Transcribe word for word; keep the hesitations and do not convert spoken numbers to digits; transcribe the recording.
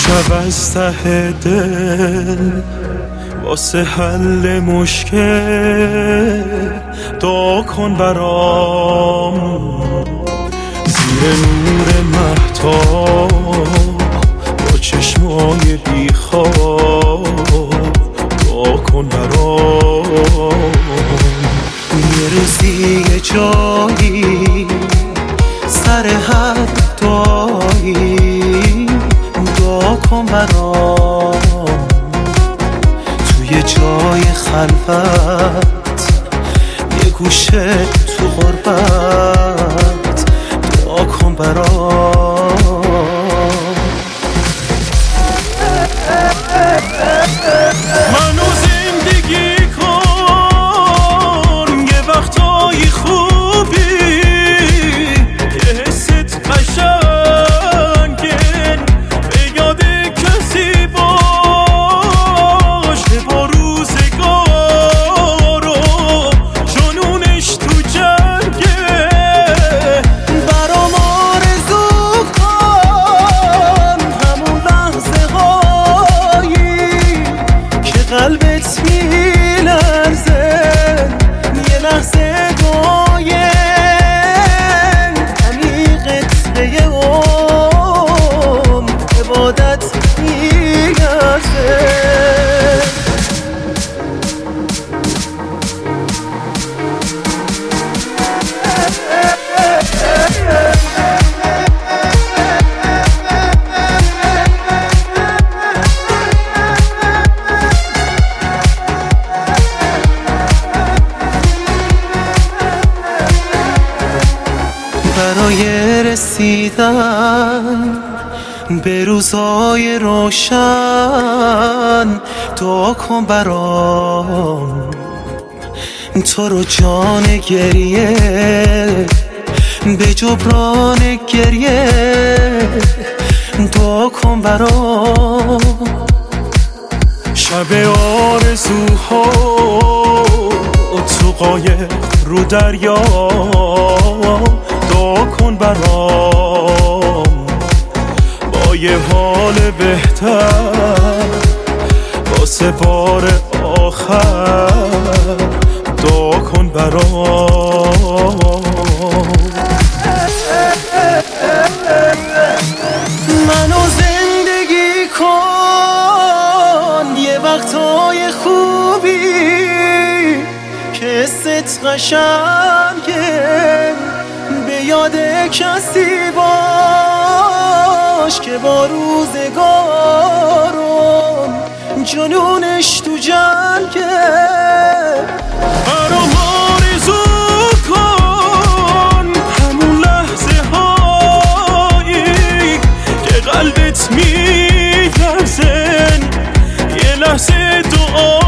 شب از ته دل واسه حل مشکل دعا کن برام، زیر نور مهتاب با چشمای بیخواب دعا کن برام. یه روزی یه جایی سر هر دعایی دعا کن برام، توی جای خلوت یه گوشه تو غربت دعا کن برام. منو زندگی کن یه وقتای خوبی، یه حست قشنگه به یاد کسی باشه با روزگارو جنونش تو جنگه. برام آرزو کن همون لحظه هایی که قلبت میلرزه، یه لحظه دعایه عمیقت یه عمر عبادت میگرزه. برای رسیدن به روزای روشن دعا کن برام، تو رو جان گریه به جبران گریه دعا کن برام. شب آرزوها تو قایق رو دریا دعا کن برام، با یه حال بهتر واسه بار آخر دعا کن برام. منو زندگی کن یه وقتای خوبی که ست قشنگه، به یاد کسی باش که با روزگارم جنونش تو جنگه. برام آرزو کن همون لحظه هایی که قلبت میلرزه، یه لحظه دعا